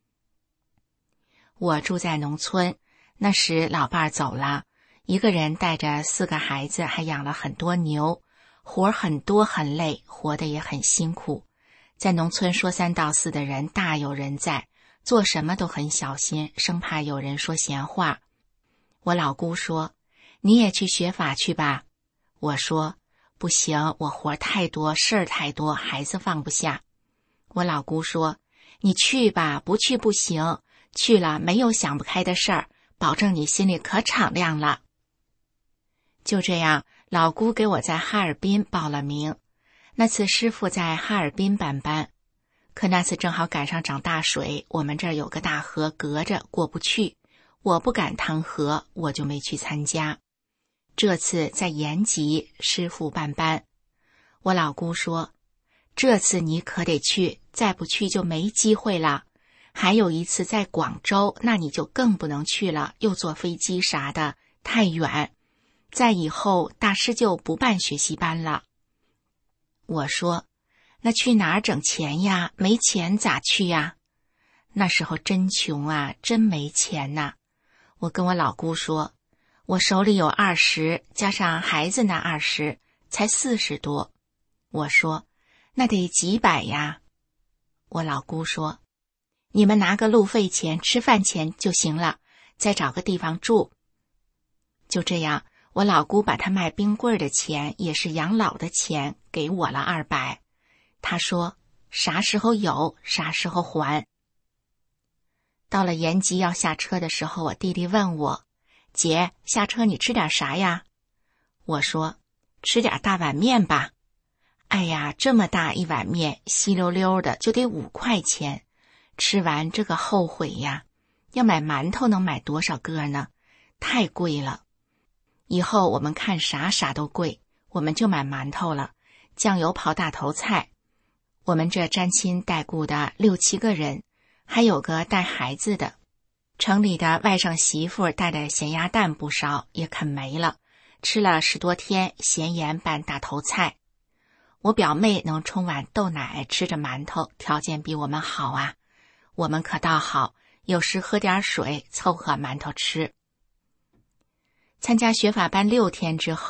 我住在农村，那时老伴儿走了，一个人带着4个孩子，还养了很多牛，活很多很累，活得也很辛苦。在农村说3道4的人大有人在，做什么都很小心，生怕有人说闲话。我老姑说，你也去学法去吧。我说，不行，我活太多，事儿太多，孩子放不下。我老姑说，你去吧，不去不行，去了没有想不开的事儿，保证你心里可敞亮了。就这样，老姑给我在哈尔滨报了名。那次师傅在哈尔滨办班，可那次正好赶上涨大水，我们这儿有个大河隔着过不去，我不敢趟河，我就没去参加。这次在延吉师傅办班，我老姑说，这次你可得去，再不去就没机会了。还有一次在广州，那你就更不能去了，又坐飞机啥的，太远。在以后大师就不办学习班了。我说，那去哪儿整钱呀？没钱咋去呀？那时候真穷啊，真没钱呐。我跟我老姑说，我手里有20，加上孩子那20，才40多。我说，那得几百呀。我老姑说，你们拿个路费钱、吃饭钱就行了，再找个地方住。就这样，我老姑把她卖冰棍的钱，也是养老的钱，给我了200。她说，啥时候有，啥时候还。到了延吉要下车的时候，我弟弟问我，姐，下车你吃点啥呀？我说，吃点大碗面吧。哎呀，这么大一碗面，稀溜溜的就得5块钱，吃完这个后悔呀。要买馒头能买多少个呢？太贵了。以后我们看啥都贵，我们就买馒头了，酱油泡大头菜。我们这沾亲带故的6、7个人，还有个带孩子的。城里的外甥媳妇带的咸鸭蛋不少，也啃没了，吃了10多天咸盐拌大头菜。我表妹能冲碗豆奶，吃着馒头，条件比我们好啊。我们可倒好，有时喝点水，凑合馒头吃。参加学法班6天之后，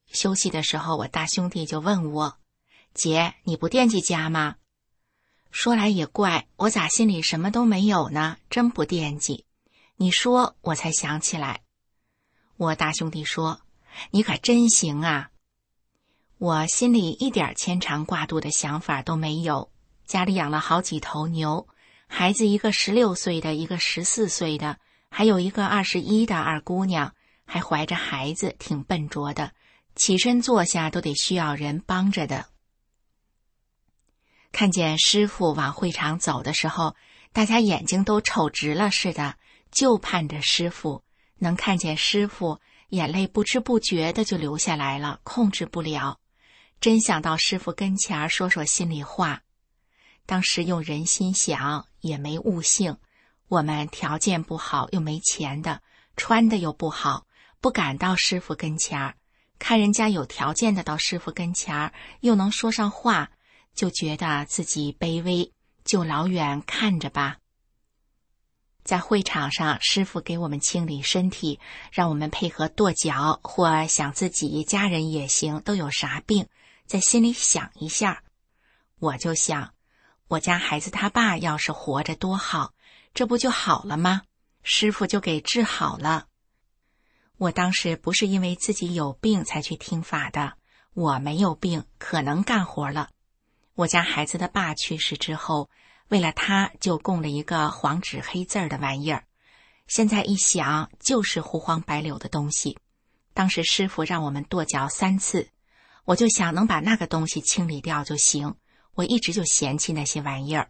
休息的时候，我大兄弟就问我：姐，你不惦记家吗？说来也怪，我咋心里什么都没有呢？真不惦记。你说，我才想起来。我大兄弟说：你可真行啊。我心里一点牵肠挂肚的想法都没有，家里养了好几头牛，孩子一个16岁的，一个14岁的，还有一个21的二姑娘，还怀着孩子，挺笨拙的，起身坐下都得需要人帮着的。看见师傅往会场走的时候，大家眼睛都瞅直了似的，就盼着师傅，能看见师傅，眼泪不知不觉的就流下来了，控制不了。真想到师傅跟前说说心里话。当时用人心想，也没悟性，我们条件不好，又没钱的，穿的又不好，不敢到师傅跟前，看人家有条件的到师傅跟前，又能说上话，就觉得自己卑微，就老远看着吧。在会场上，师傅给我们清理身体，让我们配合跺脚，或想自己家人也行，都有啥病，在心里想一下。我就想，我家孩子他爸要是活着多好，这不就好了吗？师傅就给治好了。我当时不是因为自己有病才去听法的，我没有病，可能干活了。我家孩子的爸去世之后，为了他就供了一个黄纸黑字的玩意儿，现在一想就是胡黄白柳的东西。当时师傅让我们跺脚3次，我就想能把那个东西清理掉就行，我一直就嫌弃那些玩意儿。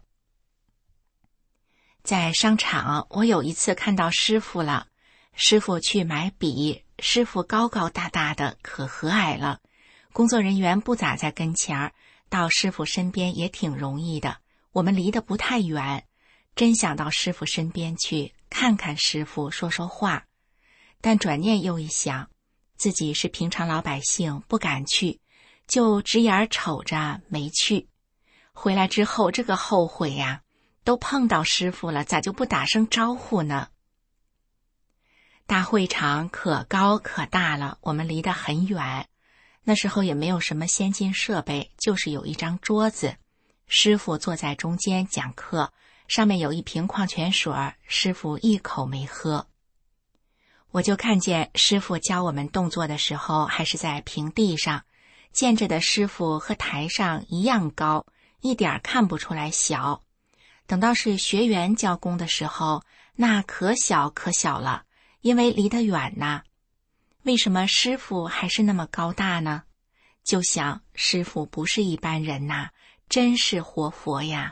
在商场，我有一次看到师傅了，师傅去买笔，师傅高高大大的，可和蔼了，工作人员不咋在跟前，到师傅身边也挺容易的，我们离得不太远，真想到师傅身边去看看师傅，说说话。但转念又一想，自己是平常老百姓，不敢去，就直眼瞅着没去。回来之后这个后悔呀，都碰到师傅了，咋就不打声招呼呢？大会场可高可大了，我们离得很远。那时候也没有什么先进设备，就是有一张桌子，师傅坐在中间讲课，上面有一瓶矿泉水，师傅一口没喝。我就看见师傅教我们动作的时候还是在平地上，见着的师傅和台上一样高，一点看不出来小。等到是学员教功的时候，那可小可小了，因为离得远呐。为什么师傅还是那么高大呢？就想师傅不是一般人呐，真是活佛呀。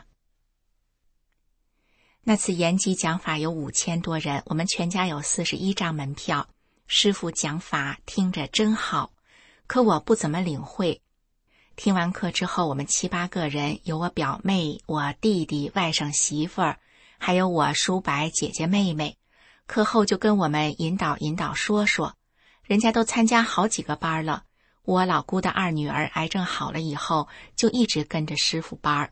那次延吉讲法有5000多人，我们全家有41张门票。师傅讲法听着真好，可我不怎么领会。听完课之后，我们7、8个人，有我表妹、我弟弟、外甥媳妇儿，还有我叔伯姐姐妹妹。课后就跟我们引导引导说说，人家都参加好几个班了。我老姑的2女儿癌症好了以后，就一直跟着师傅班。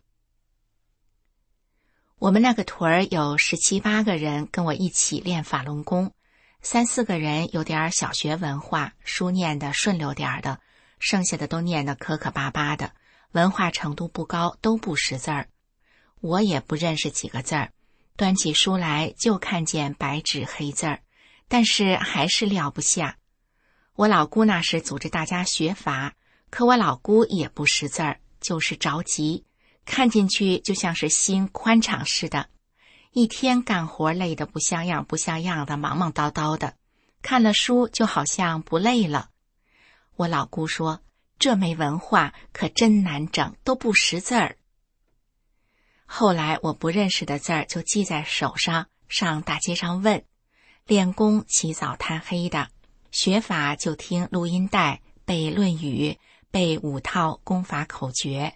我们那个屯儿有17、8个人跟我一起练法轮功，3、4个人有点小学文化，书念的顺溜点的，剩下的都念得磕磕巴巴的，文化程度不高，都不识字儿。我也不认识几个字儿，端起书来就看见白纸黑字儿，但是还是撂不下。我老姑那时组织大家学法，可我老姑也不识字儿，就是着急，看进去就像是心宽敞似的，一天干活累得不像样不像样的，忙忙叨叨的，看了书就好像不累了。我老姑说，这没文化可真难整，都不识字儿。后来我不认识的字儿就记在手上，上大街上问。练功起早贪黑的，学法就听录音带，背《论语》，背5套功法口诀。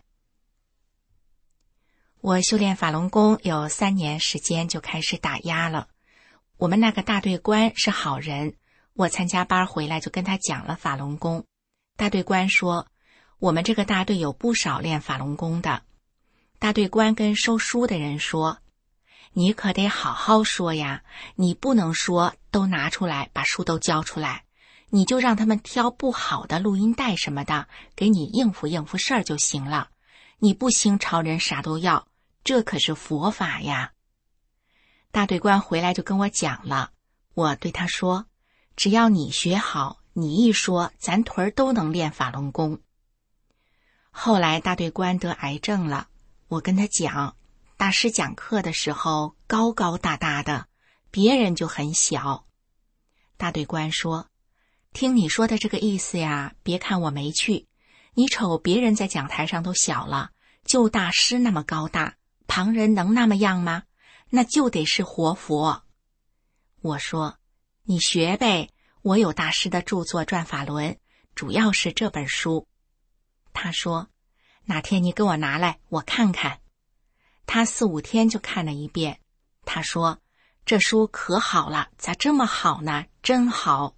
我修炼法轮功有3年时间就开始打压了。我们那个大队官是好人，我参加班回来就跟他讲了法轮功。大队官说，我们这个大队有不少练法轮功的。大队官跟收书的人说，你可得好好说呀，你不能说都拿出来，把书都交出来， 你就让他们挑不好的录音带什么的，给你应付应付事儿就行了。你不兴朝人啥都要，这可是佛法呀。大队官回来就跟我讲了，我对他说，只要你学好，你一说，咱屯儿都能练法轮功。后来大队官得癌症了，我跟他讲，大师讲课的时候高高大大的，别人就很小。大队官说，听你说的这个意思呀，别看我没去，你瞅别人在讲台上都小了，就大师那么高大，旁人能那么样吗？那就得是活佛。我说，你学呗，我有大师的著作《转法轮》，主要是这本书。他说，哪天你给我拿来，我看看。他4、5天就看了一遍。他说，这书可好了，咋这么好呢？真好。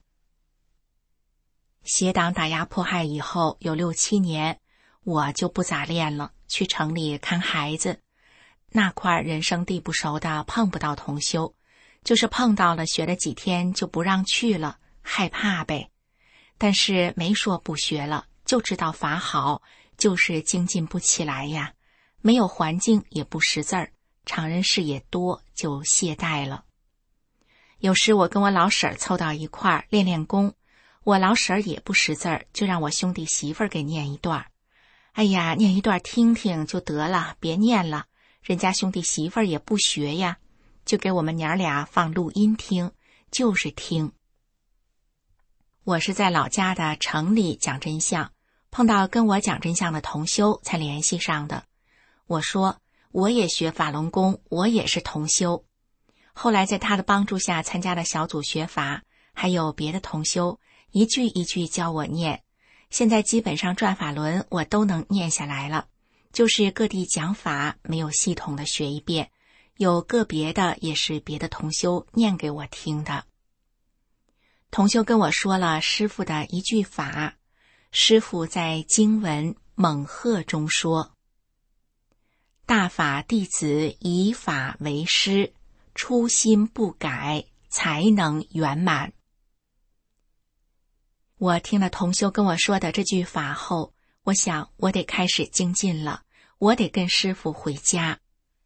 邪党打压迫害以后有6、7年，我就不咋练了，去城里看孩子。那块人生地不熟的，碰不到同修，就是碰到了学了几天就不让去了，害怕呗。但是没说不学了，就知道法好，就是精进不起来呀。没有环境也不识字儿，常人事也多，就懈怠了。有时我跟我老婶儿凑到一块儿练练功，我老婶儿也不识字儿，就让我兄弟媳妇儿给念一段。哎呀，念一段听听就得了，别念了。人家兄弟媳妇儿也不学呀，就给我们娘俩放录音听，就是听。我是在老家的城里讲真相，碰到跟我讲真相的同修才联系上的。我说，我也学法轮功，我也是同修。后来在他的帮助下参加了小组学法，还有别的同修，一句一句教我念。现在基本上转法轮我都能念下来了，就是各地讲法没有系统的学一遍，有个别的也是别的同修念给我听的。同修跟我说了师父的一句法，师父在经文猛鹤中说，大法弟子以法为师，初心不改，才能圆满。我听了同修跟我说的这句法后，我想我得开始精进了，我得跟师父回家。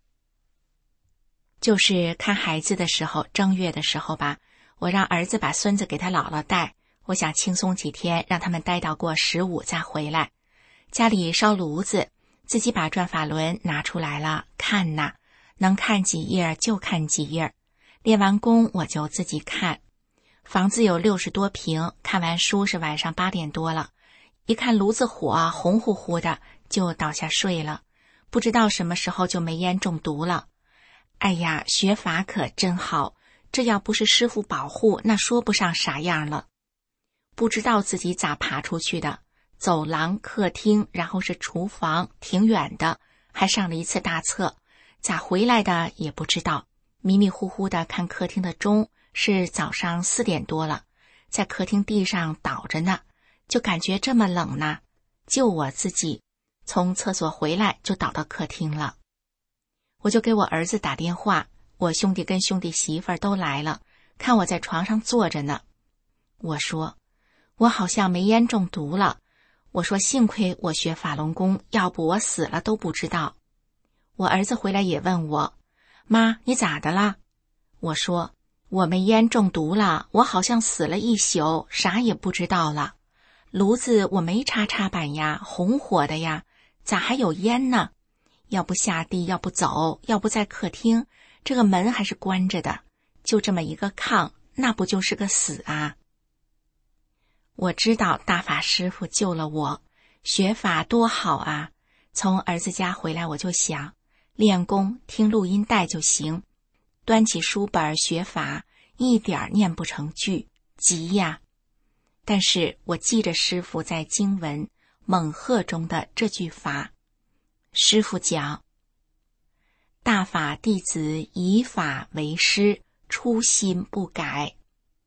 就是看孩子的时候，正月的时候吧，我让儿子把孙子给他姥姥带，我想轻松几天，让他们待到过15再回来。家里烧炉子，自己把转法轮拿出来了，看呐，能看几页就看几页。练完功我就自己看。房子有60多平，看完书是晚上8点多了，一看炉子火红乎乎的，就倒下睡了，不知道什么时候就煤烟中毒了。哎呀，学法可真好，这要不是师父保护，那说不上啥样了。不知道自己咋爬出去的，走廊、客厅，然后是厨房，挺远的，还上了一次大厕，咋回来的也不知道。迷迷糊糊的看客厅的钟，是早上4点多了，在客厅地上倒着呢，就感觉这么冷呢，就我自己从厕所回来就倒到客厅了。我就给我儿子打电话，我兄弟跟兄弟媳妇儿都来了，看我在床上坐着呢。我说，我好像煤烟中毒了。我说幸亏我学法轮功，要不我死了都不知道。我儿子回来也问我，妈，你咋的啦？我说，我煤烟中毒了，我好像死了一宿，啥也不知道了。炉子我没插插板呀，红火的呀，咋还有烟呢？要不下地，要不走，要不在客厅，这个门还是关着的，就这么一个炕，那不就是个死啊？我知道大法师父救了我，学法多好啊！从儿子家回来我就想，练功听录音带就行，端起书本学法，一点念不成句，急呀！但是我记着师父在经文猛鹤中的这句法，师父讲，大法弟子以法为师，初心不改。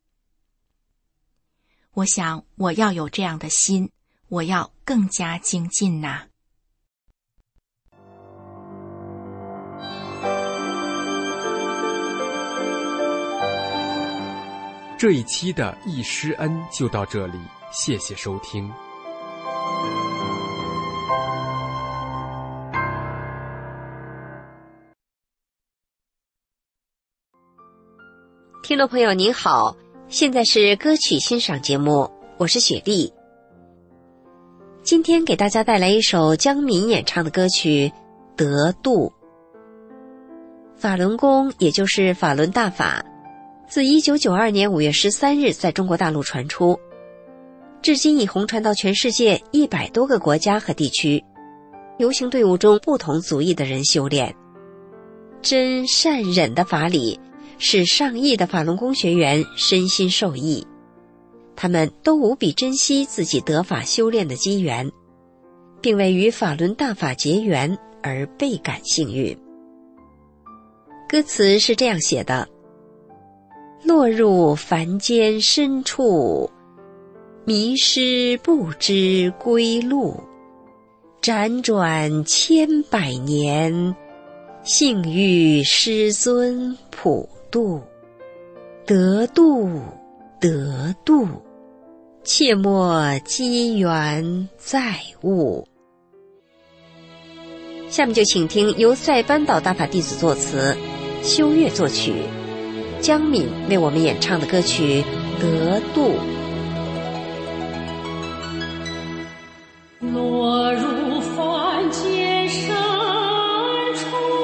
我想我要有这样的心，我要更加精进呐。 这一期的忆师恩就到这里，谢谢收听。 听众朋友您好，现在是歌曲欣赏节目，我是雪莉。今天给大家带来一首姜敏演唱的歌曲《得度》。法轮功也就是法轮大法，自1992年5月13日在中国大陆传出，至今已红传到全世界100多个国家和地区，游行队伍中不同族裔的人修炼。真善忍的法理使上亿的法轮功学员身心受益，他们都无比珍惜自己得法修炼的机缘，并为与法轮大法结缘而倍感幸运。歌词是这样写的：落入凡间深处，迷失不知归路，辗转千百年，幸遇师尊普度。得度得度，切莫机缘再误。下面就请听由塞班岛大法弟子作词，修月作曲，姜敏为我们演唱的歌曲《得度》。 落入凡间深处，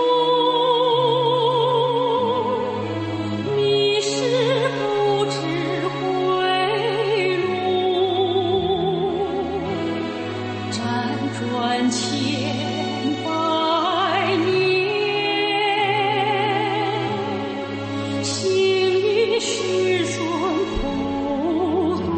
迷失不知归路，辗转千百年，幸遇师尊普度。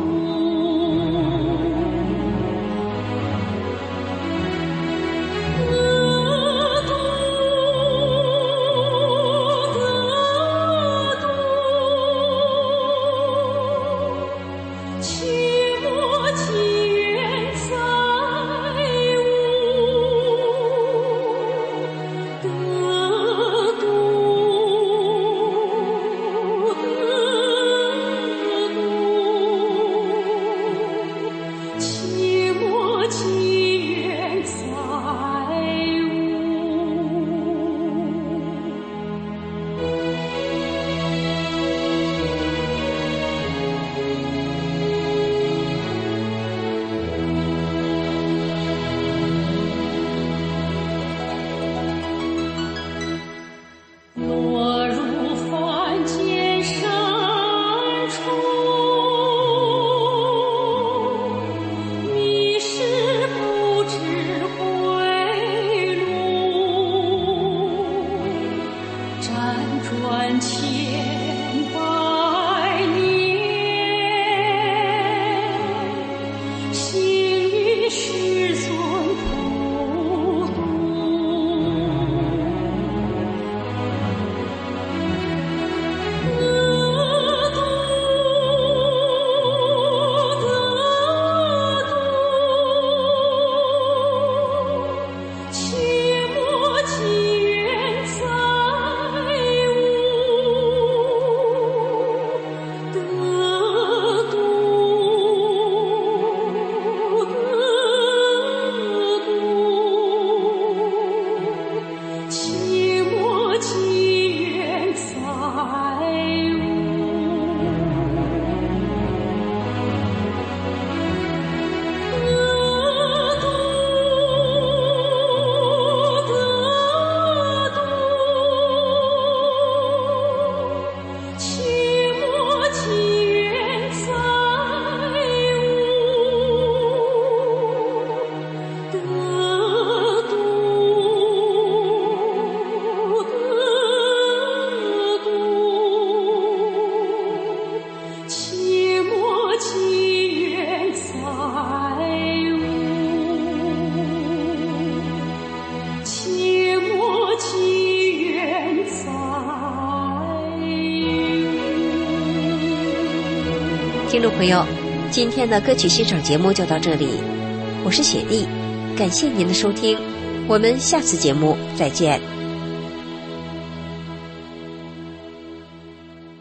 听众朋友，今天的歌曲欣赏节目就到这里，我是雪莉，感谢您的收听，我们下次节目再见。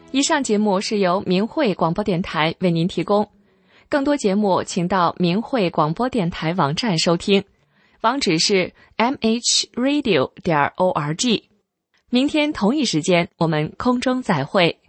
以上节目是由明慧广播电台为您提供，更多节目请到明慧广播电台网站收听，网址是 mhradio.org。明天同一时间我们空中再会。